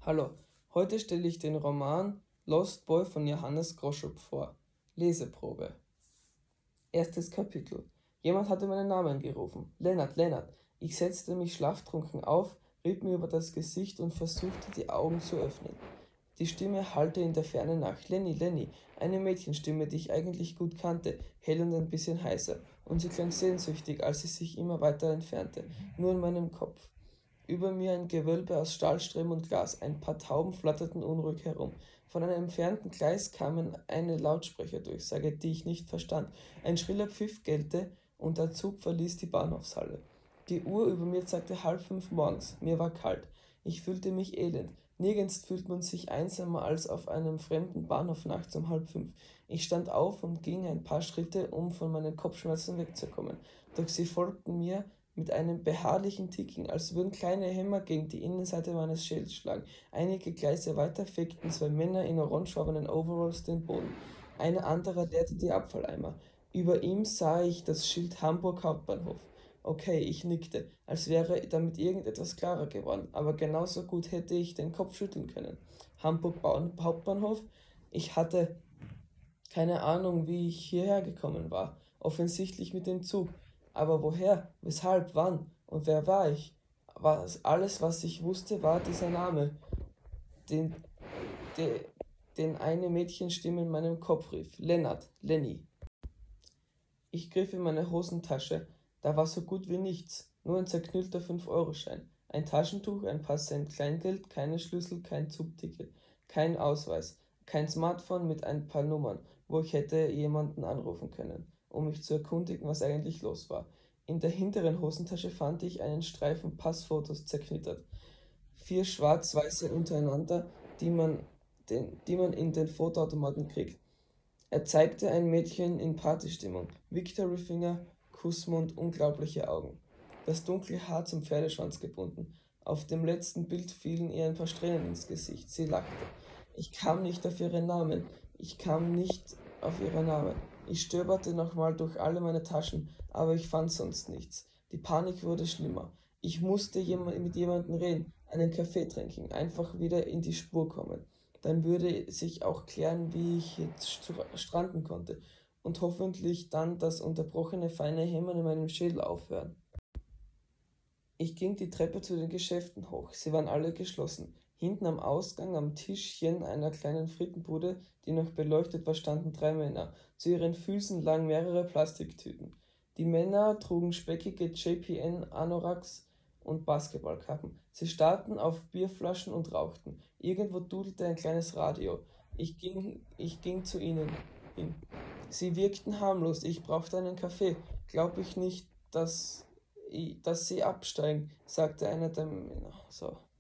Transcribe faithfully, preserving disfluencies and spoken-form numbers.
Hallo, heute stelle ich den Roman Lost Boy von Johannes Grosschop vor. Leseprobe. Erstes Kapitel. Jemand hatte meinen Namen gerufen. Lennart, Lennart. Ich setzte mich schlaftrunken auf, rieb mir über das Gesicht und versuchte, die Augen zu öffnen. Die Stimme hallte in der Ferne nach. Lenny, Lenny. Eine Mädchenstimme, die ich eigentlich gut kannte, hell und ein bisschen heiser. Und sie klang sehnsüchtig, als sie sich immer weiter entfernte. Nur in meinem Kopf. Über mir ein Gewölbe aus Stahlstreben und Glas, ein paar Tauben flatterten unruhig herum. Von einem entfernten Gleis kamen eine Lautsprecherdurchsage, die ich nicht verstand. Ein schriller Pfiff gellte und der Zug verließ die Bahnhofshalle. Die Uhr über mir zeigte halb fünf morgens. Mir war kalt. Ich fühlte mich elend. Nirgends fühlt man sich einsamer als auf einem fremden Bahnhof nachts um halb fünf. Ich stand auf und ging ein paar Schritte, um von meinen Kopfschmerzen wegzukommen. Doch sie folgten mir mit einem beharrlichen Ticken, als würden kleine Hämmer gegen die Innenseite meines Schädels schlagen. Einige Gleise weiter fegten zwei Männer in orangefarbenen Overalls den Boden. Ein anderer leerte die Abfalleimer. Über ihm sah ich das Schild Hamburg Hauptbahnhof. Okay, ich nickte, als wäre damit irgendetwas klarer geworden, aber genauso gut hätte ich den Kopf schütteln können. Hamburg Bau- Hauptbahnhof? Ich hatte keine Ahnung, wie ich hierher gekommen war. Offensichtlich mit dem Zug. Aber woher, weshalb, wann und wer war ich? Was, alles, was ich wusste, war dieser Name, den, de, den eine Mädchenstimme in meinem Kopf rief. Lennart, Lenny. Ich griff in meine Hosentasche. Da war so gut wie nichts. Nur ein zerknüllter fünf-Euro-Schein. Ein Taschentuch, ein paar Cent Kleingeld, keine Schlüssel, kein Zugticket, kein Ausweis, kein Smartphone mit ein paar Nummern, wo ich hätte jemanden anrufen können, um mich zu erkundigen, was eigentlich los war. In der hinteren Hosentasche fand ich einen Streifen Passfotos zerknittert. Vier schwarz-weiße untereinander, die man, den, die man in den Fotoautomaten kriegt. Er zeigte ein Mädchen in Partystimmung. Victory-Finger, Kussmund, unglaubliche Augen. Das dunkle Haar zum Pferdeschwanz gebunden. Auf dem letzten Bild fielen ihr ein paar Strähnen ins Gesicht. Sie lachte. Ich kam nicht auf ihren Namen. Ich kam nicht auf ihren Namen. Ich stöberte nochmal durch alle meine Taschen, aber ich fand sonst nichts. Die Panik wurde schlimmer. Ich musste jemand, mit jemandem reden, einen Kaffee trinken, einfach wieder in die Spur kommen. Dann würde sich auch klären, wie ich jetzt stranden konnte und hoffentlich dann das unterbrochene feine Hämmern in meinem Schädel aufhören. Ich ging die Treppe zu den Geschäften hoch. Sie waren alle geschlossen. Hinten am Ausgang, am Tischchen einer kleinen Frittenbude, die noch beleuchtet war, standen drei Männer. Zu ihren Füßen lagen mehrere Plastiktüten. Die Männer trugen speckige J P N-Anoraks und Basketballkappen. Sie starrten auf Bierflaschen und rauchten. Irgendwo dudelte ein kleines Radio. Ich ging, ich ging zu ihnen hin. Sie wirkten harmlos. Ich brauchte einen Kaffee. Glaube ich nicht, dass, i- dass sie absteigen, sagte einer der Männer. So.